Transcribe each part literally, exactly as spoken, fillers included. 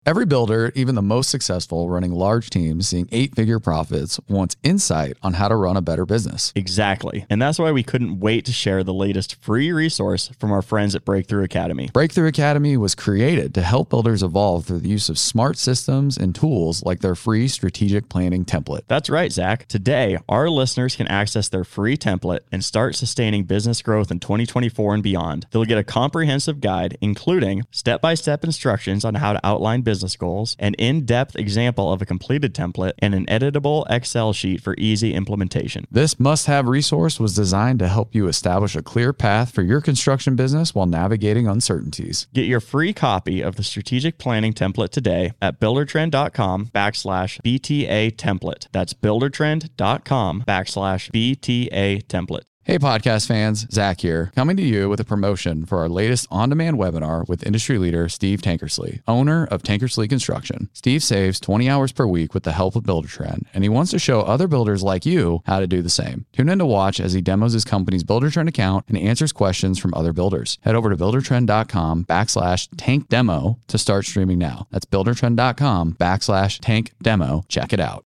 Every builder, even the most successful, running large teams, seeing eight-figure profits, wants insight on how to run a better business. Exactly. And that's why we couldn't wait to share the latest free resource from our friends at Breakthrough Academy. Breakthrough Academy was created to help builders evolve through the use of smart systems and tools like their free strategic planning template. That's right, Zach. Today, our listeners can access their free template and start sustaining business growth in twenty twenty-four and beyond. They'll get a comprehensive guide, including step-by-step instructions on how to outline business business goals, an in-depth example of a completed template, and an editable Excel sheet for easy implementation. This must-have resource was designed to help you establish a clear path for your construction business while navigating uncertainties. Get your free copy of the strategic planning template today at buildertrend.com backslash BTA template. That's buildertrend.com backslash BTA template. Hey podcast fans, Zach here, coming to you with a promotion for our latest on-demand webinar with industry leader Steve Tankersley, owner of Tankersley Construction. Steve saves twenty hours per week with the help of Buildertrend, and he wants to show other builders like you how to do the same. Tune in to watch as he demos his company's Buildertrend account and answers questions from other builders. Head over to buildertrend.com backslash tank demo to start streaming now. That's buildertrend.com backslash tank demo. Check it out.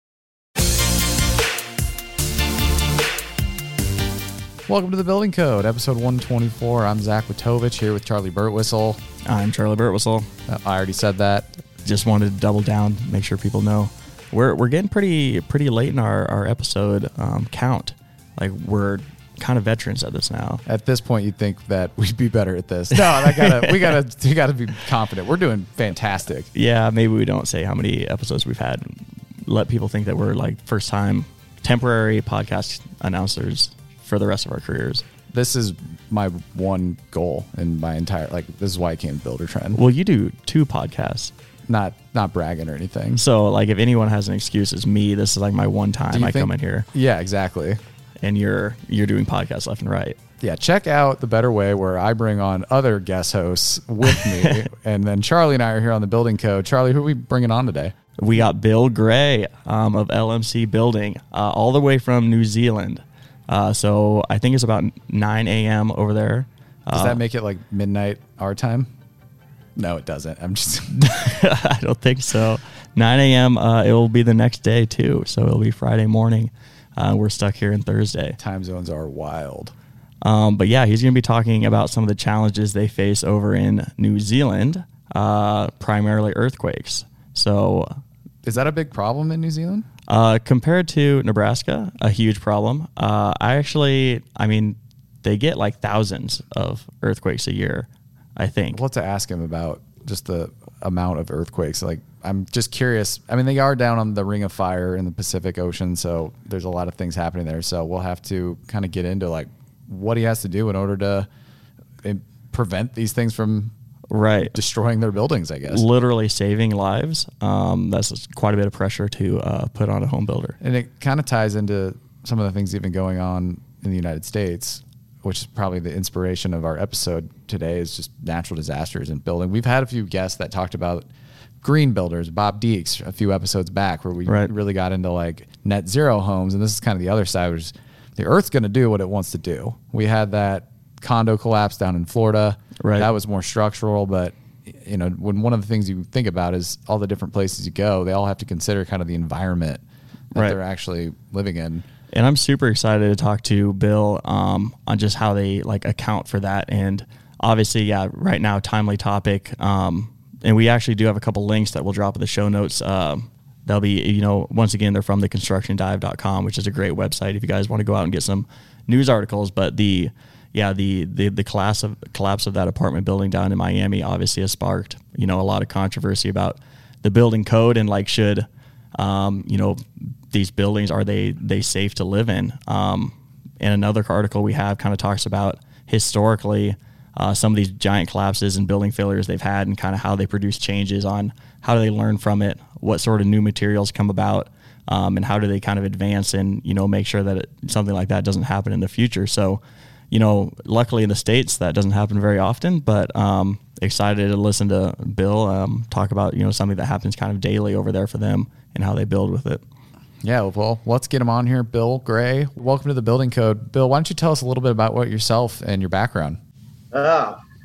Welcome to the Building Code, episode one twenty-four. I'm Zach Witovich here with Charlie Burtwhistle. I'm Charlie Burtwhistle. I already said that. Just wanted to double down, make sure people know. We're we're getting pretty pretty late in our, our episode um, count. Like, we're kind of veterans at this now. At this point, you'd think that we'd be better at this. No, I gotta we gotta we gotta be confident. We're doing fantastic. Yeah, maybe we don't say how many episodes we've had. Let people think that we're like first time temporary podcast announcers for the rest of our careers. This is my one goal in my entire, like, this is why I came to Buildertrend. Well, you do two podcasts. Not not bragging or anything. So, like, if anyone has an excuse, it's me. This is like my one time I think, come in here. Yeah, exactly. And you're you're doing podcasts left and right. Yeah, check out The Better Way, where I bring on other guest hosts with me. And then Charlie and I are here on the Building Code. Charlie, who are we bringing on today? We got Bill Gray um, of L M C Building, uh, all the way from New Zealand. Uh, so I think it's about nine a.m. over there. Does uh, that make it like midnight our time? No, it doesn't. I'm just... I don't think so. nine a.m. Uh, it will be the next day too. So it'll be Friday morning. Uh, we're stuck here in Thursday. Time zones are wild. Um, but yeah, he's going to be talking about some of the challenges they face over in New Zealand, uh, primarily earthquakes. So... Is that a big problem in New Zealand? Uh, compared to Nebraska, a huge problem. Uh, I actually, I mean, they get like thousands of earthquakes a year, I think. We'll have to ask him about just the amount of earthquakes. Like, I'm just curious. I mean, they are down on the Ring of Fire in the Pacific Ocean, so there's a lot of things happening there. So we'll have to kind of get into like what he has to do in order to uh, prevent these things from right destroying their buildings, I guess. Literally saving lives. Um, that's quite a bit of pressure to uh, put on a home builder. And it kind of ties into some of the things even going on in the United States, which is probably the inspiration of our episode today, is just natural disasters in building. We've had a few guests that talked about green builders, Bob Deeks, a few episodes back, where we right. really got into like net zero homes. And this is kind of the other side, which is the Earth's going to do what it wants to do. We had that condo collapse down in Florida. Right. That was more structural, but you know, when one of the things you think about is all the different places you go, they all have to consider kind of the environment that right. they're actually living in. And I'm super excited to talk to Bill um, on just how they like account for that. And obviously, yeah, right now, timely topic. Um, and we actually do have a couple links that we'll drop in the show notes. Um, they'll be, you know, once again, they're from the construction dive dot com, which is a great website if you guys want to go out and get some news articles. But the Yeah, the the the collapse of collapse of that apartment building down in Miami obviously has sparked, you know, a lot of controversy about the building code and like should, um, you know, these buildings, are they they safe to live in? Um, and another article we have kind of talks about historically uh, some of these giant collapses and building failures they've had and kind of how they produce changes on how do they learn from it, what sort of new materials come about, um, and how do they kind of advance and, you know, make sure that it, something like that doesn't happen in the future. So, you know, luckily in the States that doesn't happen very often, but um, excited to listen to Bill um, talk about, you know, something that happens kind of daily over there for them and how they build with it. Yeah, well, let's get him on here. Bill Gray, welcome to the Building Code. Bill, why don't you tell us a little bit about what yourself and your background? Oh,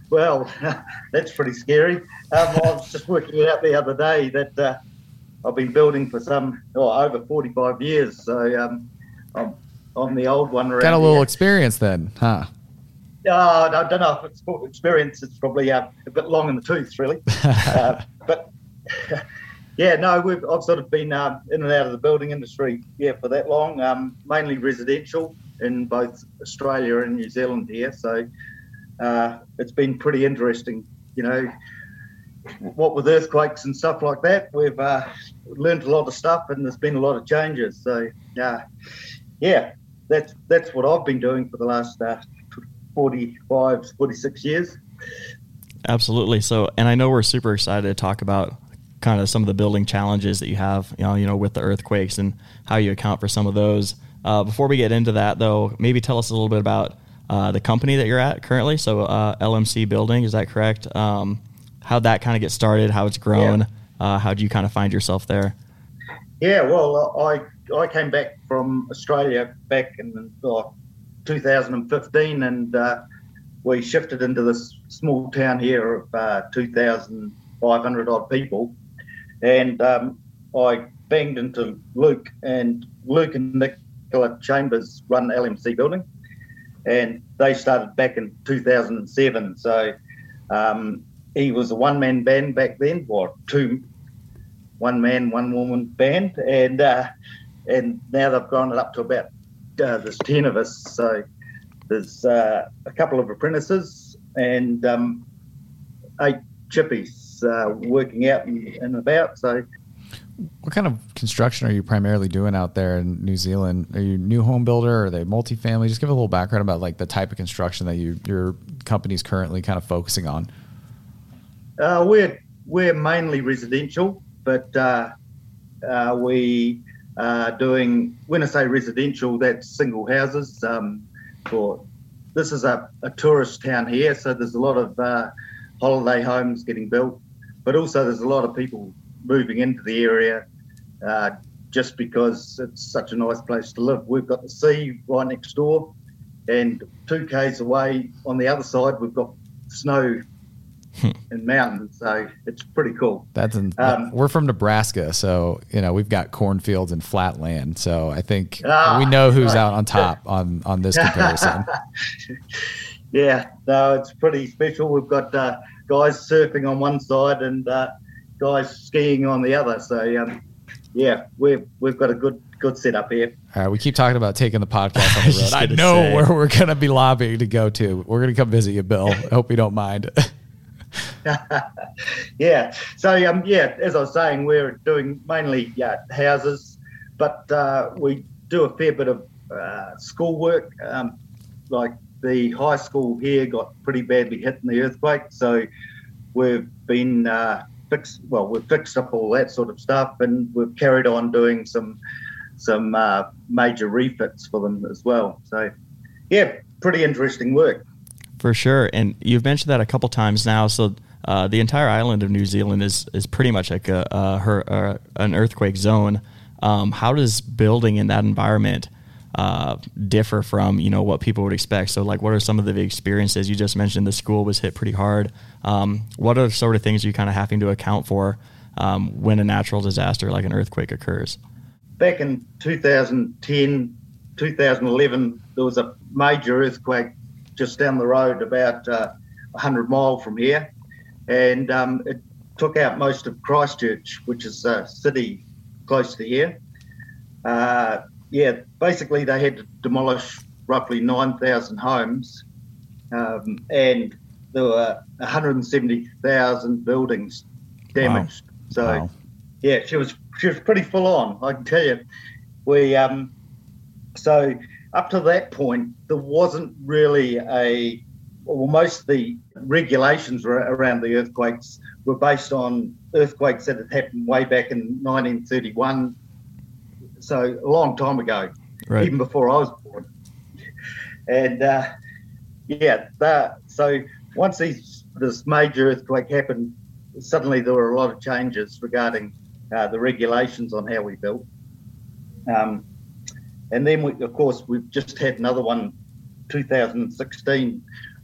Well, that's pretty scary. Um, I was just working it out the other day that uh, I've been building for some oh, over forty-five years. So um, I'm, I'm the old one around. Got a little here. experience then, huh? Uh, I don't know if it's experience. It's probably uh, a bit long in the tooth, really. uh, but yeah, no, we've I've sort of been um, in and out of the building industry, yeah, for that long. Um, mainly residential in both Australia and New Zealand here. So uh, it's been pretty interesting, you know. What with earthquakes and stuff like that, we've uh, learned a lot of stuff, and there's been a lot of changes. So uh, yeah, that's that's what I've been doing for the last uh, forty-five, forty-six years. Absolutely. So, and I know we're super excited to talk about kind of some of the building challenges that you have, you know, you know, with the earthquakes and how you account for some of those. Uh, before we get into that, though, maybe tell us a little bit about uh, the company that you're at currently. So, uh, L M C Building, is that correct? Um, how'd that kind of get started? How it's grown? Yeah. Uh, how did you kind of find yourself there? Yeah, well, I I came back from Australia back in uh, two thousand fifteen, and uh, we shifted into this small town here of uh, two thousand five hundred odd people. And um, I banged into Luke, and Luke and Nicola Chambers run L M C Building, and they started back in two thousand seven. So um, he was a one-man band back then, or two, one man, one woman band, and uh, and now they've grown it up to about uh, there's ten of us. So there's uh, a couple of apprentices and um, eight chippies uh, working out and, and about. So, what kind of construction are you primarily doing out there in New Zealand? Are you a new home builder? Or are they multifamily? Just give a little background about like the type of construction that you your company's currently kind of focusing on. Uh, we're we're mainly residential, but uh, uh, we are doing, when I say residential, that's single houses. Um, for this is a, a tourist town here, so there's a lot of uh, holiday homes getting built, but also there's a lot of people moving into the area uh, just because it's such a nice place to live. We've got the sea right next door, and two k's away on the other side we've got snow and mountains, so it's pretty cool. That's in, um, we're from Nebraska, so you know we've got cornfields and flat land. So I think ah, we know who's right. out on top on on this comparison. Yeah, no, it's pretty special. We've got uh, guys surfing on one side and uh, guys skiing on the other. So um, yeah, we've we've got a good good setup here. All right, we keep talking about taking the podcast on the road. I, I know say. where we're going to be lobbying to go to. We're going to come visit you, Bill. I hope you don't mind. yeah. So um, yeah, as I was saying, we're doing mainly yeah houses, but uh, we do a fair bit of uh, school work. Um, like the high school here got pretty badly hit in the earthquake, so we've been uh, fixed. Well, we've fixed up all that sort of stuff, and we've carried on doing some some uh, major refits for them as well. So yeah, pretty interesting work. For sure. And you've mentioned that a couple times now. So uh, the entire island of New Zealand is is pretty much like a, a her, uh, an earthquake zone. Um, how does building in that environment uh, differ from, you know, what people would expect? So like, what are some of the experiences? You just mentioned the school was hit pretty hard. Um, what are the sort of things you're kind of having to account for um, when a natural disaster like an earthquake occurs? Back in two thousand ten, two thousand eleven, there was a major earthquake just down the road, about uh, one hundred mile from here, and um, it took out most of Christchurch, which is a city close to here. Uh, yeah, basically they had to demolish roughly nine thousand homes, um, and there were one hundred seventy thousand buildings damaged. Wow. So, wow. yeah, she was she was pretty full on, I can tell you. We um, so. Up to that point, there wasn't really a, well, most of the regulations around the earthquakes were based on earthquakes that had happened way back in nineteen thirty-one, so a long time ago, right. Even before I was born. And uh, yeah, that, so once these, this major earthquake happened, suddenly there were a lot of changes regarding uh, the regulations on how we built. Um, And then, we, of course, we've just had another one, two thousand sixteen,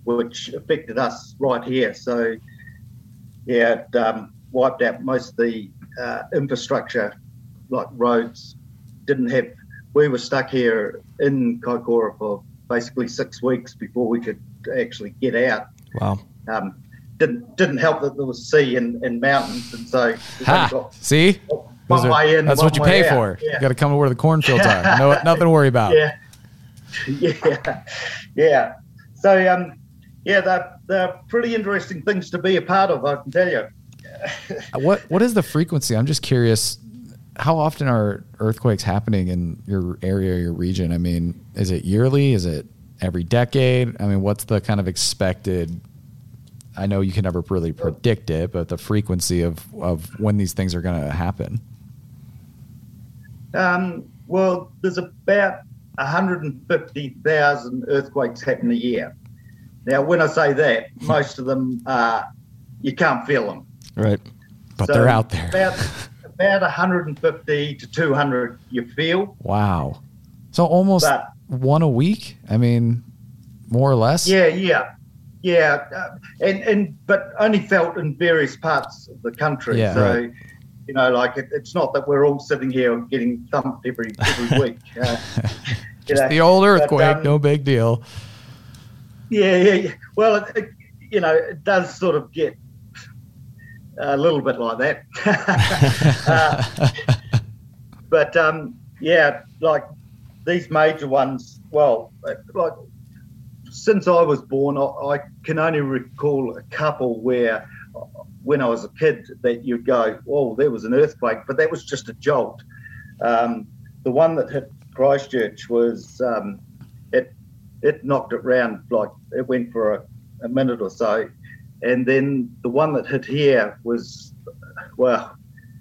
which affected us right here. So, yeah, it um, wiped out most of the uh, infrastructure, like roads. Didn't have. We were stuck here in Kaikoura for basically six weeks before we could actually get out. Wow. Um, didn't didn't help that there was sea and, and mountains, and so ha, got see, one are, way in, that's one what you way pay out. for. Yeah. You got to come to where the cornfields are. No, nothing to worry about. Yeah, yeah, yeah. So, um, yeah, they're, they're pretty interesting things to be a part of, I can tell you. what What is the frequency? I'm just curious. How often are earthquakes happening in your area, your region? I mean, is it yearly? Is it every decade? I mean, what's the kind of expected? I know you can never really predict it, but the frequency of, of when these things are going to happen. Um, well, there's about one hundred fifty thousand earthquakes happen a year. Now, when I say that, most of them, uh, you can't feel them. Right. But So they're out there. About, about one hundred fifty to two hundred you feel. Wow. So almost But- one a week? I mean, more or less? Yeah, yeah, yeah, uh, and and but only felt in various parts of the country. Yeah, so, right. you know, like it, it's not that we're all sitting here getting thumped every every week. Uh, you Just know, the old but, earthquake, um, no big deal. Yeah, yeah, yeah. Well, it, it, you know, it does sort of get a little bit like that. uh, but um, yeah, like these major ones. Well, like. Since I was born, I, I can only recall a couple where, when I was a kid, that you'd go, "Oh, there was an earthquake," but that was just a jolt. Um, the one that hit Christchurch was um, it. It knocked it round, like it went for a, a minute or so, and then the one that hit here was, well,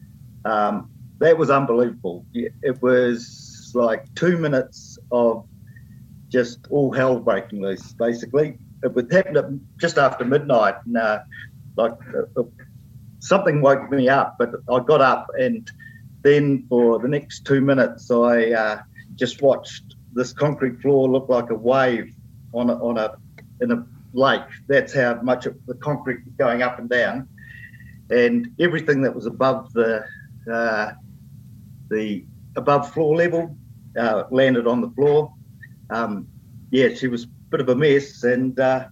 um, that was unbelievable. It was like two minutes of just all hell breaking loose, basically. It happened at just after midnight, and uh, like uh, something woke me up. But I got up, and then for the next two minutes, I uh, just watched this concrete floor look like a wave on a, on a in a lake. That's how much of the concrete going up and down, and everything that was above the uh, the above floor level uh, landed on the floor. Um, yeah, she was a bit of a mess, and uh,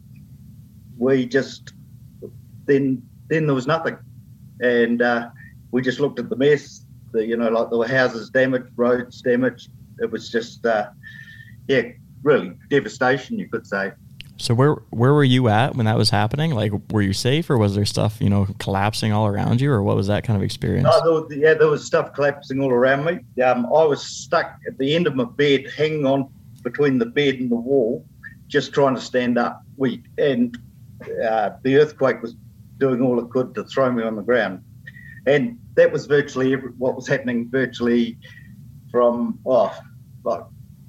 we just then then there was nothing, and uh, we just looked at the mess. The, you know, like there were houses damaged, roads damaged. It was just uh, yeah, really devastation, you could say. So where where were you at when that was happening? Like, were you safe, or was there stuff, you know, collapsing all around you, or what was that kind of experience? Oh, there was, yeah, there was stuff collapsing all around me. Um, I was stuck at the end of my bed, hanging on between the bed and the wall, just trying to stand up. We and uh, the earthquake was doing all it could to throw me on the ground, and that was virtually every, what was happening. Virtually from oh, like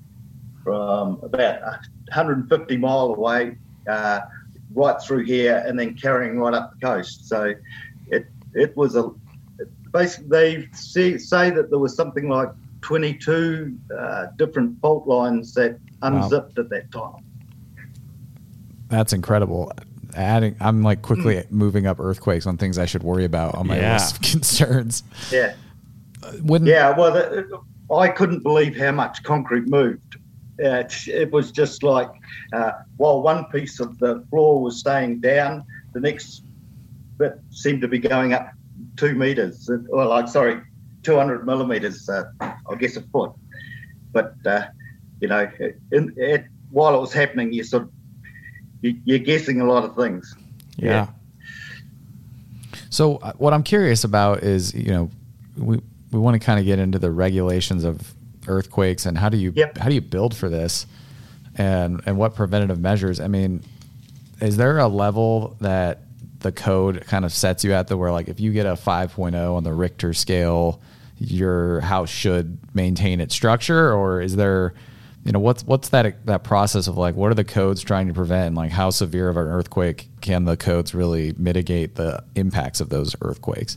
from about one hundred fifty mile away, uh, right through here, and then carrying right up the coast. So it it was a basically they say, say that there was something like twenty-two uh, different fault lines that unzipped wow. at that time. That's incredible. Adding, I'm like quickly mm. moving up earthquakes on things I should worry about on my yeah. list of concerns. Yeah. When, yeah. Well, the, I couldn't believe how much concrete moved. Uh, it, it was just like uh, while one piece of the floor was staying down, the next bit seemed to be going up two meters, or like sorry, two hundred millimeters. Uh, I guess a foot. But uh, you know, in, it, while it was happening, you sort of you, you're guessing a lot of things. Yeah. yeah. So uh, what I'm curious about is, you know, we we want to kind of get into the regulations of earthquakes and how do you yep. how do you build for this, and and what preventative measures. I mean, is there a level that the code kind of sets you at the where like if you get a five point oh on the Richter scale, your house should maintain its structure, or is there, you know, what's what's that that process of like what are the codes trying to prevent, and like how severe of an earthquake can the codes really mitigate the impacts of those earthquakes?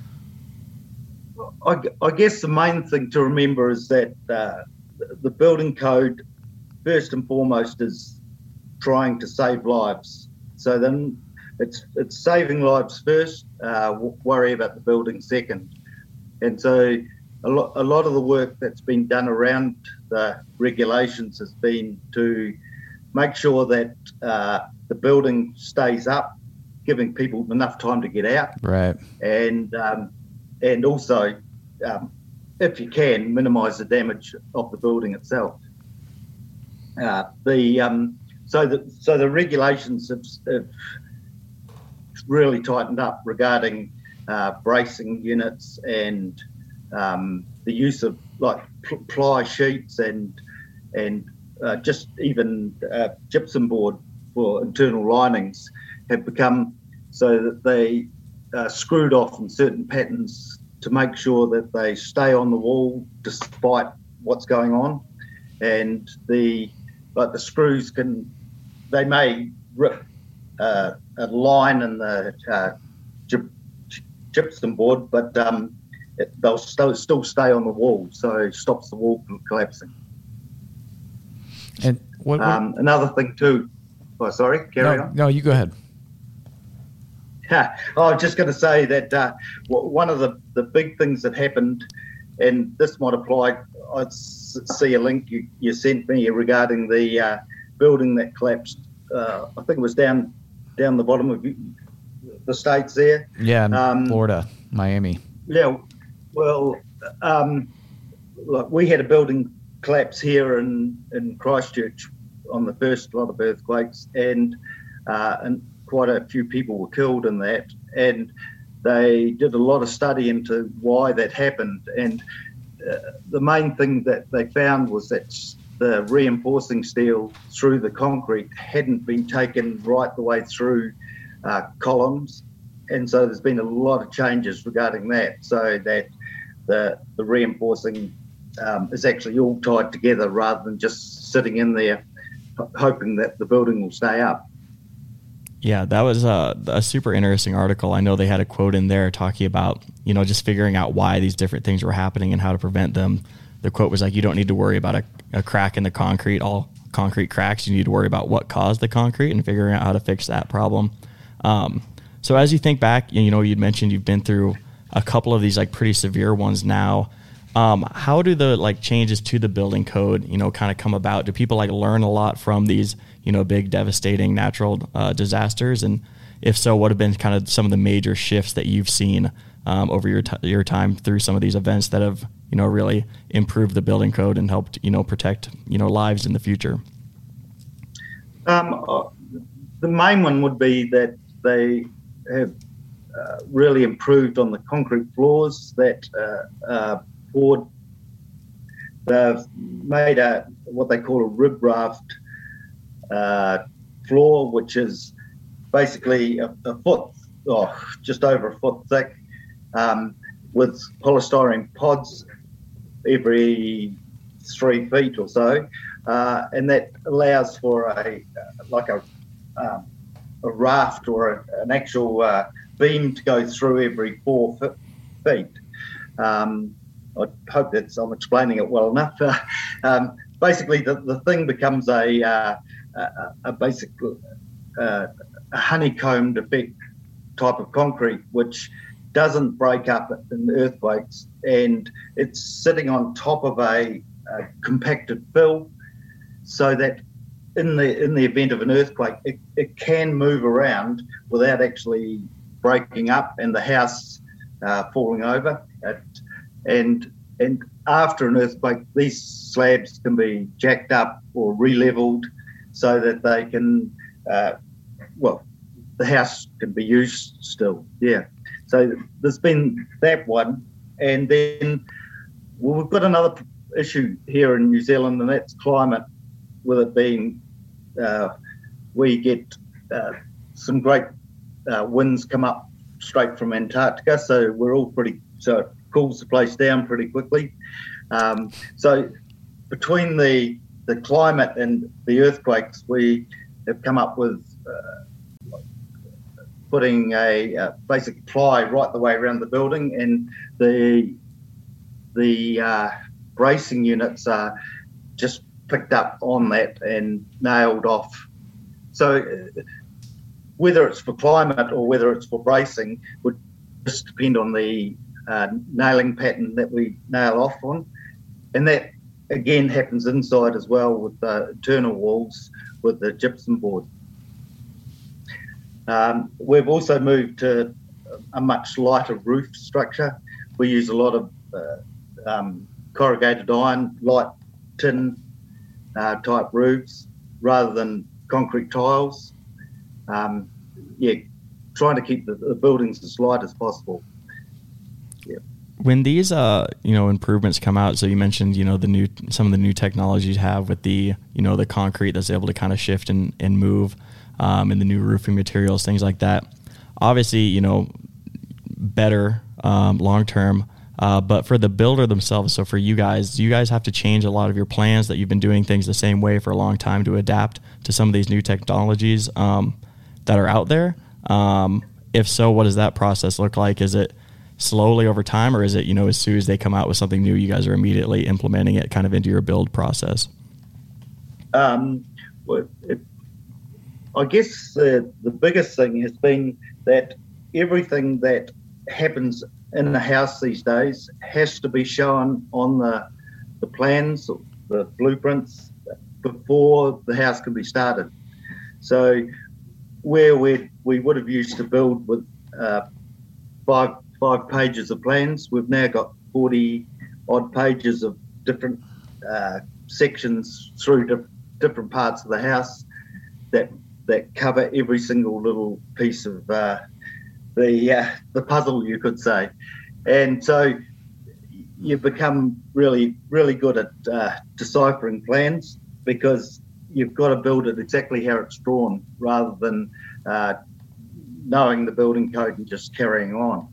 I, I guess the main thing to remember is that uh, the building code, first and foremost, is trying to save lives. So then it's it's saving lives first, uh, worry about the building second. And so a lot, a lot of the work that's been done around the regulations has been to make sure that uh, the building stays up, giving people enough time to get out. Right. And um, and also, um, if you can, minimise the damage of the building itself. Uh, the um, so the so the regulations have, have really tightened up regarding uh, bracing units and um, the use of like ply sheets and and uh, just even uh, gypsum board for internal linings have become so that they are screwed off in certain patterns to make sure that they stay on the wall despite what's going on. And the like the screws can they may rip uh, a line in the uh, gyp- gypsum board, but um, it, they'll st- still stay on the wall, so it stops the wall from collapsing. And what, what um, another thing too. Oh, sorry, carry no, on. No, you go ahead. Yeah, I was just going to say that uh, one of the, the big things that happened, and this might apply, I see a link you, you sent me regarding the uh, building that collapsed. Uh, I think it was down down the bottom of the States there. Yeah, in um, Florida, Miami. Yeah, well, um, like we had a building collapse here in, in Christchurch on the first lot of earthquakes, and uh, and quite a few people were killed in that, and they did a lot of study into why that happened, and uh, the main thing that they found was that the reinforcing steel through the concrete hadn't been taken right the way through uh, columns, and so there's been a lot of changes regarding that, so that the the reinforcing um, is actually all tied together rather than just sitting in there hoping that the building will stay up. Yeah, that was a, a super interesting article. I know they had a quote in there talking about, you know, just figuring out why these different things were happening and how to prevent them. The quote was like, you don't need to worry about a, a crack in the concrete, all concrete cracks. You need to worry about what caused the concrete and figuring out how to fix that problem. Um, so as you think back, you know, you'd mentioned you've been through a couple of these like pretty severe ones now. Um, how do the like changes to the building code, you know, kind of come about? Do people like learn a lot from these, you know, big devastating natural uh, disasters? And if so, what have been kind of some of the major shifts that you've seen um, over your t- your time through some of these events that have, you know, really improved the building code and helped, you know, protect, you know, lives in the future? Um, uh, the main one would be that they have uh, really improved on the concrete floors that uh, uh, poured. They've made a what they call a rib raft uh, floor, which is basically a, a foot, oh, just over a foot thick, um, with polystyrene pods every three feet or so, uh, and that allows for a like a um, a raft or a, an actual uh, beam to go through every four feet. Um, I hope that's I'm explaining it well enough. Uh, um, basically, the, the thing becomes a uh, a, a basic uh, a honeycombed effect type of concrete, which doesn't break up in earthquakes, and it's sitting on top of a, a compacted fill, so that in the in the event of an earthquake, it, it can move around without actually breaking up and the house uh, falling over. It, and and after an earthquake, these slabs can be jacked up or re-leveled so that they can, uh, well, the house can be used still. Yeah. So there's been that one, and then well, we've got another issue here in New Zealand, and that's climate. With it being, uh, we get uh, some great uh, winds come up straight from Antarctica, so we're all pretty so it cools the place down pretty quickly. Um, so between the the climate and the earthquakes, we have come up with uh, putting a, a basic ply right the way around the building, and the the uh, bracing units are just picked up on that and nailed off so uh, whether it's for climate or whether it's for bracing would just depend on the uh, nailing pattern that we nail off on. And that, again, happens inside as well with the internal walls with the gypsum board. Um, we've also moved to a much lighter roof structure. We use a lot of uh, um, corrugated iron, light tin uh, type roofs rather than concrete tiles. Um, yeah, trying to keep the, the buildings as light as possible. Yeah. When these, uh, you know, improvements come out, so you mentioned, you know, the new, some of the new technologies you have with the, you know, the concrete that's able to kind of shift and, and move, um, and the new roofing materials, things like that. Obviously, you know, better um, long term. Uh, but for the builder themselves, so for you guys, do you guys have to change a lot of your plans that you've been doing things the same way for a long time to adapt to some of these new technologies um, that are out there? Um, if so, what does that process look like? Is it slowly over time, or is it, you know, as soon as they come out with something new, you guys are immediately implementing it kind of into your build process? Um, well, it, I guess the, the biggest thing has been that everything that happens in the house these days has to be shown on the the plans, the blueprints, before the house can be started. So where we we would have used to build with uh, five five pages of plans, we've now got forty odd pages of different uh, sections through di- different parts of the house that that cover every single little piece of uh, the uh, the puzzle, you could say. And so you become really, really good at uh, deciphering plans, because you've got to build it exactly how it's drawn rather than uh, knowing the building code and just carrying on.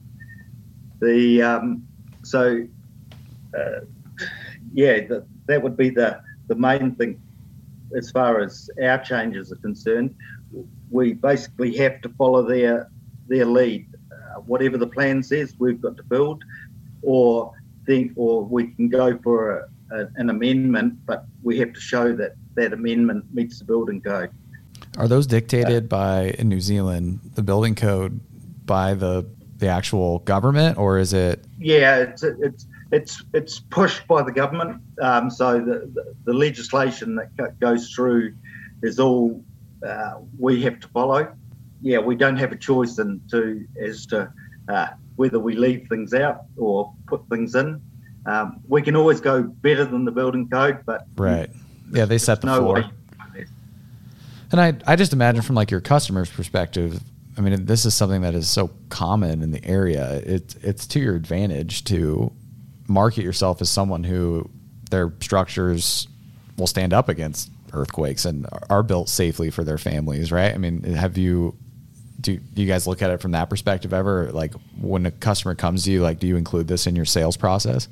The um, so uh, yeah, the, that would be the, the main thing as far as our changes are concerned. We basically have to follow their their lead. Uh, whatever the plan says, we've got to build, or think, or we can go for a, a, an amendment, but we have to show that that amendment meets the building code. Are those dictated by, in New Zealand, the building code by the the actual government, or is it? Yeah, it's it's it's it's pushed by the government. Um, so the, the the legislation that goes through is all uh, we have to follow. Yeah, we don't have a choice in to as to uh, whether we leave things out or put things in. Um, we can always go better than the building code, but right. Yeah, they set the no floor. way. And I, I just imagine from like your customer's perspective, I mean, this is something that is so common in the area. It, it's to your advantage to market yourself as someone who their structures will stand up against earthquakes and are built safely for their families, right? I mean, have you, do, do you guys look at it from that perspective ever? Like when a customer comes to you, like, do you include this in your sales process?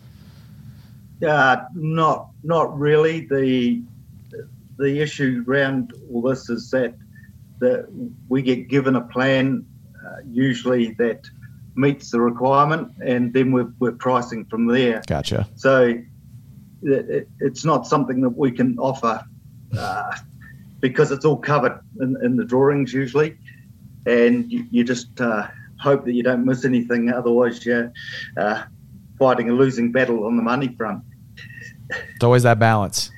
Uh, not not really. The the issue around all this is that the, we get given a plan, uh, usually that meets the requirement, and then we're, we're pricing from there. Gotcha. So it, it's not something that we can offer uh, because it's all covered in, in the drawings usually, and you, you just uh, hope that you don't miss anything. Otherwise, you're uh, fighting a losing battle on the money front. It's always that balance.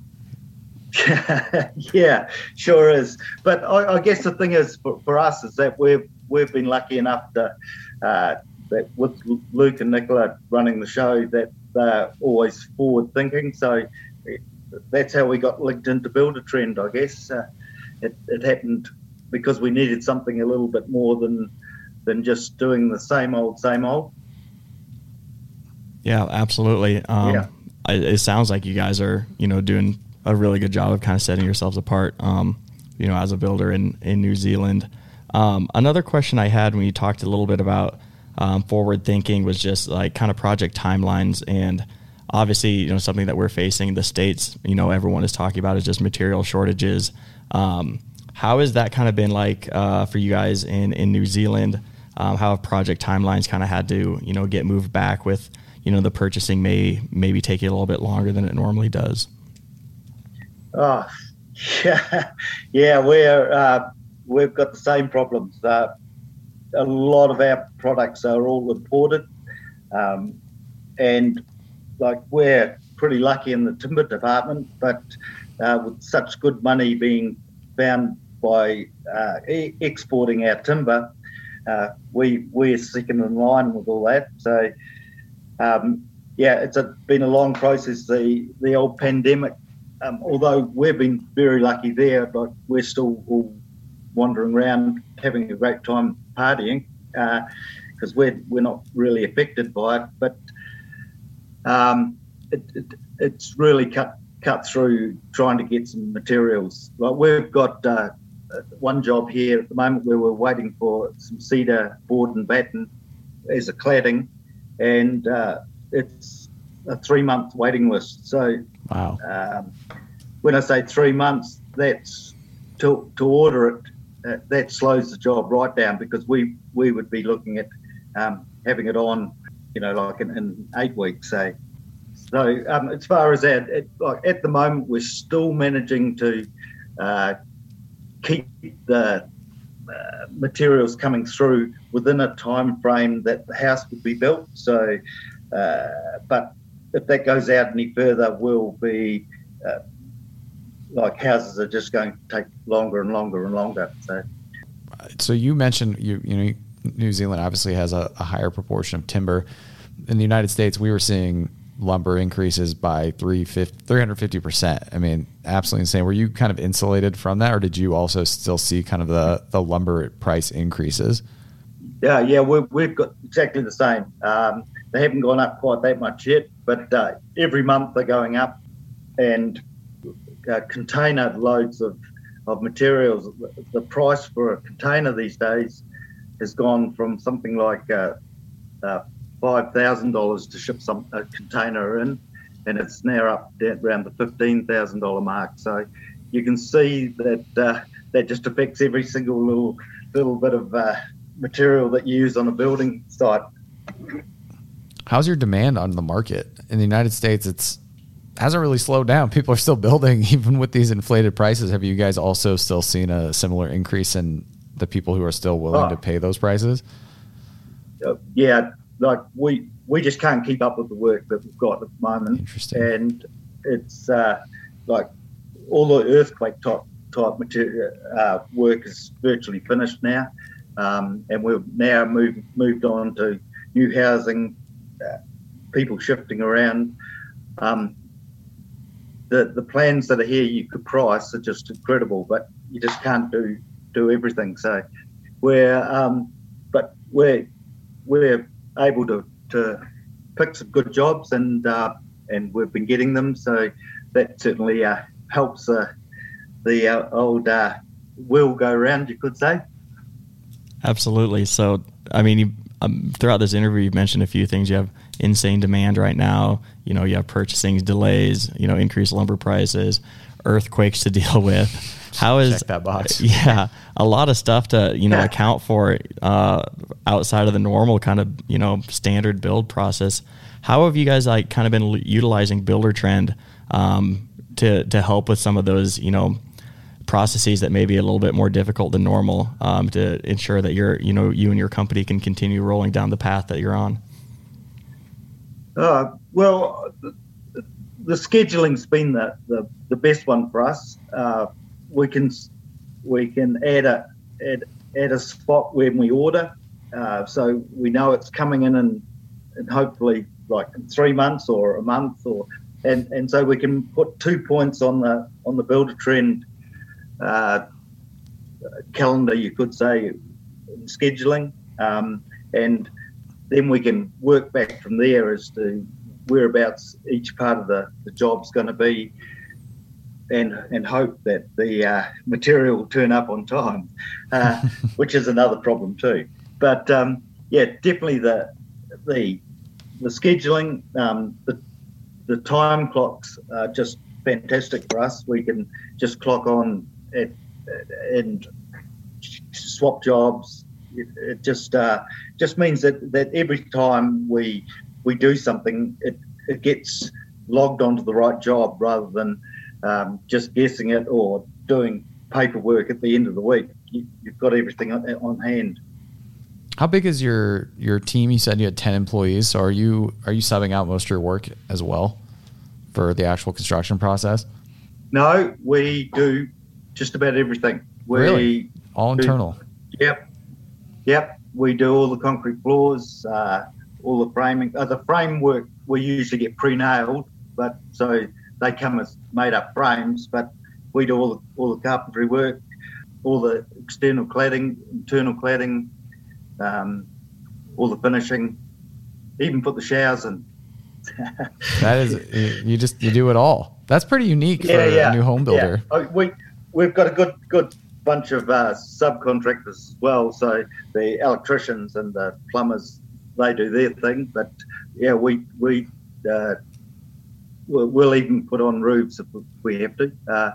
Yeah, sure is. But I, I guess the thing is for, for us is that we've we've been lucky enough to uh, that with Luke and Nicola running the show that they're always forward thinking. So that's how we got linked into Builder Trend, I guess. Uh, it, it happened because we needed something a little bit more than than just doing the same old, same old. Yeah, absolutely. Um, yeah. It sounds like you guys are, you know, doing a really good job of kind of setting yourselves apart, um, you know, as a builder in, in New Zealand. Um, another question I had when you talked a little bit about um, forward thinking was just like kind of project timelines, and obviously, you know, something that we're facing in the States, you know, everyone is talking about is just material shortages. Um, how has that kind of been like uh, for you guys in, in New Zealand? Um, how have project timelines kind of had to, you know, get moved back with, you know, the purchasing may maybe take a little bit longer than it normally does? Oh, Yeah, yeah, we're uh, we've got the same problems. Uh, a lot of our products are all imported, um, and like we're pretty lucky in the timber department, but uh, with such good money being found by uh, e- exporting our timber, uh, we we're second in line with all that. So um, yeah, it's a, been a long process. The the old pandemic. Um, although we've been very lucky there, but we're still all wandering around having a great time partying because uh, we're we're not really affected by it. But um, it, it, it's really cut cut through trying to get some materials. Like we've got uh, one job here at the moment where we're waiting for some cedar board and batten as a cladding, and uh, it's a three month waiting list. So. Wow. Um, when I say three months, that's to to order it. Uh, that slows the job right down because we we would be looking at um, having it on, you know, like in, in eight weeks, say. So um, as far as that, it, like at the moment, we're still managing to uh, keep the uh, materials coming through within a time frame that the house would be built. So, uh, but if that goes out any further, we'll be uh, like houses are just going to take longer and longer and longer. So, so you mentioned you you know New Zealand obviously has a, a higher proportion of timber. In the United States, we were seeing lumber increases by three hundred fifty percent. I mean, absolutely insane. Were you kind of insulated from that, or did you also still see kind of the the lumber price increases? Yeah, yeah, we've we've got exactly the same. Um, they haven't gone up quite that much yet, but uh, every month they're going up, and uh, container loads of, of materials. The price for a container these days has gone from something like uh, uh, five thousand dollars to ship some a container in, and it's now up around the fifteen thousand dollars mark. So you can see that uh, that just affects every single little little bit of uh, material that you use on a building site. How's your demand on the market? In the United States, it's hasn't really slowed down. People are still building even with these inflated prices. Have you guys also still seen a similar increase in the people who are still willing oh. to pay those prices? Uh, yeah, like we we just can't keep up with the work that we've got at the moment. Interesting. And it's uh, like all the earthquake type type material uh, work is virtually finished now, um, and we've now moved moved on to new housing, uh, people shifting around. Um, the the plans that are here you could price are just incredible, but you just can't do do everything. So we're um, but we're we're able to, to pick some good jobs, and uh, and we've been getting them. So that certainly uh, helps uh, the uh, old uh, wheel go round, you could say. Absolutely. So, I mean, you, um, throughout this interview, you've mentioned a few things. You have insane demand right now. You know, you have purchasing delays, you know, increased lumber prices, earthquakes to deal with. How is Check that box? Yeah, a lot of stuff to, you know, Yeah. account for uh, outside of the normal kind of, you know, standard build process. How have you guys like kind of been l- utilizing Buildertrend um, to to help with some of those, you know, processes that may be a little bit more difficult than normal um, to ensure that you're, you know, you and your company can continue rolling down the path that you're on? Uh, well, the, the scheduling's been the, the, the best one for us. Uh, we can we can add a add, add a spot when we order, uh, so we know it's coming in and and hopefully like in three months or a month, or and, and so we can put two points on the on the Buildertrend uh, calendar, you could say, scheduling, um, and then we can work back from there as to whereabouts each part of the, the job's going to be, and and hope that the uh, material will turn up on time, uh, which is another problem too. But um, yeah, definitely the the the scheduling, um, the the time clocks are just fantastic for us. We can just clock on at, and swap jobs. It, it just uh, just means that, that every time we we do something, it, it gets logged onto the right job rather than um, just guessing it or doing paperwork at the end of the week. You, you've got everything on, on hand. How big is your your team? You said you had ten employees. So are you are you subbing out most of your work as well for the actual construction process? No, we do just about everything. We really? All do, internal? Yep. Yep. We do all the concrete floors, uh, all the framing. Uh, the framework we usually get pre-nailed, but so they come as made-up frames. But we do all the, all the carpentry work, all the external cladding, internal cladding, um, all the finishing, even put the showers in. That is, you just you do it all. That's pretty unique yeah, for yeah, a new home builder. Yeah. Oh, we we've got a good good bunch of uh, subcontractors as well. So the electricians and the plumbers, they do their thing. But yeah, we we uh, we'll, we'll even put on roofs if we have to. Uh,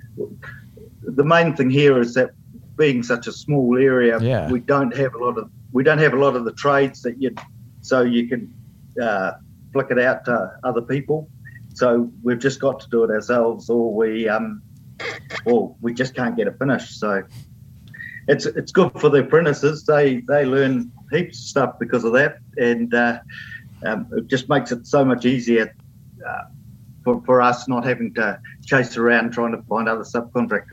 the main thing here is that being such a small area, yeah. we don't have a lot of we don't have a lot of the trades that you so you can uh, flick it out to other people. So we've just got to do it ourselves, or we um, or we just can't get it finished. So it's it's good for the apprentices. They they learn heaps of stuff because of that, and uh, um, it just makes it so much easier uh, for for us not having to chase around trying to find other subcontractors.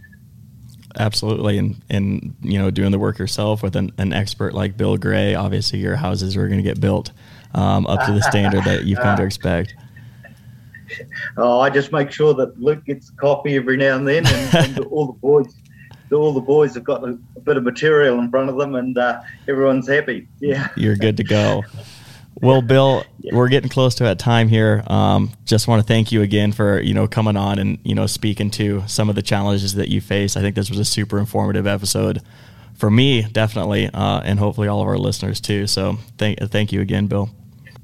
Absolutely, and and you know, doing the work yourself with an, an expert like Bill Gray, obviously your houses are going to get built um, up to the standard that you've come to expect. Oh, I just make sure that Luke gets coffee every now and then, and, and all the boys, all the boys have got a, a bit of material in front of them, and uh, everyone's happy. Yeah, you're good to go. Well, Bill, yeah. We're getting close to that time here. Um, just want to thank you again for, you know, coming on and, you know, speaking to some of the challenges that you face. I think this was a super informative episode for me, definitely, uh, and hopefully all of our listeners too. So thank, thank you again, Bill.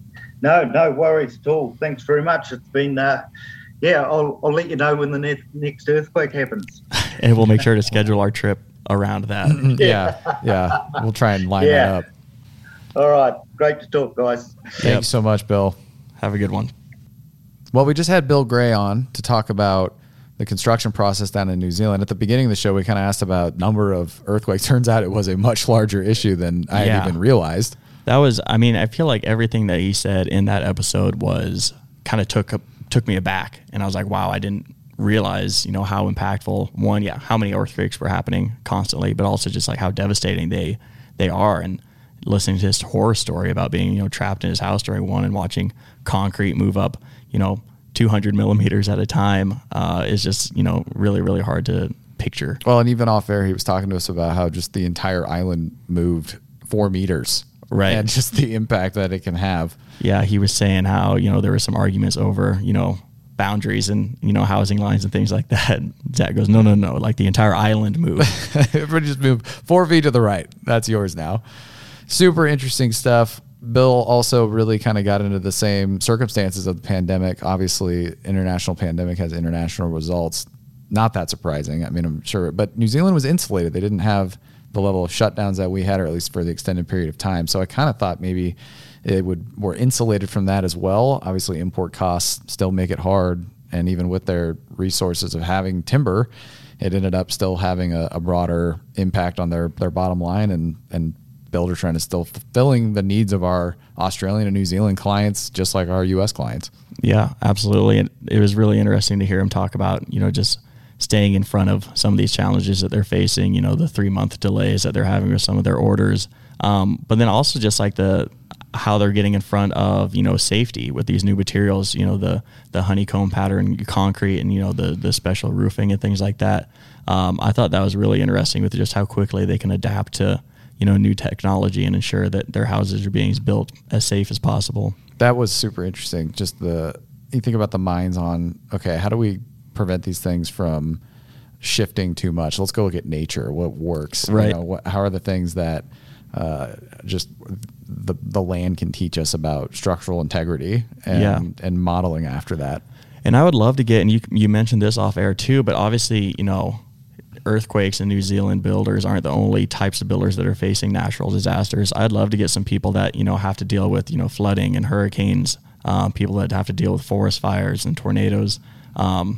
No, no worries at all. Thanks very much. It's been, uh, yeah, I'll, I'll let you know when the ne- next earthquake happens. And we'll make sure to schedule our trip around that. yeah, yeah. We'll try and line yeah. that up. All right. Great to talk, guys. Thank yep. you so much, Bill. Have a good one. Well, we just had Bill Gray on to talk about the construction process down in New Zealand. At the beginning of the show, we kind of asked about number of earthquakes. Turns out it was a much larger issue than I yeah. had even realized. That was, I mean, I feel like everything that he said in that episode was kind of took took me aback. And I was like, wow, I didn't realize, you know, how impactful, one, yeah, how many earthquakes were happening constantly, but also just like how devastating they they are. And listening to his horror story about being, you know, trapped in his house during one and watching concrete move up, you know, two hundred millimeters at a time uh, is just, you know, really, really hard to picture. Well, and even off air, he was talking to us about how just the entire island moved four meters. Right. And just the impact that it can have. Yeah, he was saying how, you know, there were some arguments over, you know, boundaries and, you know, housing lines and things like that. Zach goes, no, no, no, like the entire island moved. Everybody just moved four feet to the right. That's yours now. Super interesting stuff. Bill also really kind of got into the same circumstances of the pandemic. Obviously, international pandemic has international results. Not that surprising. I mean, I'm sure. But New Zealand was insulated. They didn't have the level of shutdowns that we had, or at least for the extended period of time. So I kind of thought maybe it would were insulated from that as well. Obviously, import costs still make it hard. And even with their resources of having timber, it ended up still having a, a broader impact on their, their bottom line, and, and Builder Trend is still fulfilling the needs of our Australian and New Zealand clients, just like our U S clients. Yeah, absolutely. And it was really interesting to hear him talk about, you know, just staying in front of some of these challenges that they're facing, you know, the three month delays that they're having with some of their orders. Um, but then also just like the, how they're getting in front of, you know, safety with these new materials, you know, the, the honeycomb pattern concrete and, you know, the, the special roofing and things like that. Um, I thought that was really interesting with just how quickly they can adapt to, you know, new technology and ensure that their houses are being built as safe as possible. That was super interesting. Just the, you think about the minds on, okay, how do we prevent these things from shifting too much? Let's go look at nature. What works? Right. You know, what, how are the things that uh, just the the land can teach us about structural integrity and, yeah. and modeling after that? And I would love to get, and you you mentioned this off air too, but obviously, you know, earthquakes and New Zealand builders aren't the only types of builders that are facing natural disasters. I'd love to get some people that, you know, have to deal with, you know, flooding and hurricanes, um, people that have to deal with forest fires and tornadoes. Um,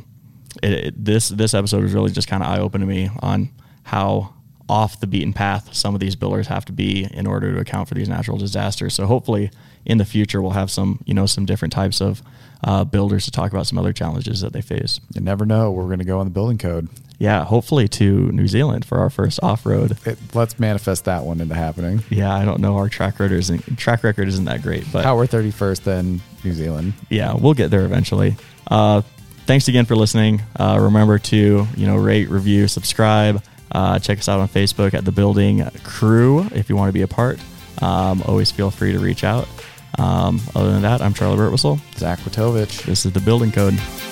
it, it, this this episode was really just kind of eye opening to me on how off the beaten path some of these builders have to be in order to account for these natural disasters. So hopefully in the future we'll have some, you know, some different types of uh, builders to talk about some other challenges that they face. You never know. We're going to go on the building code. Yeah, hopefully to New Zealand for our first off-road. It, let's manifest that one into happening. Yeah, I don't know. Our track record isn't track record isn't that great, but How we're thirty-first, then New Zealand. Yeah, we'll get there eventually. Uh, thanks again for listening. Uh, remember to you know rate, review, subscribe. Uh, check us out on Facebook at The Building Crew if you want to be a part. Um, always feel free to reach out. Um, other than that, I'm Charlie Birtwhistle. Zach Witovich. This is The Building Code.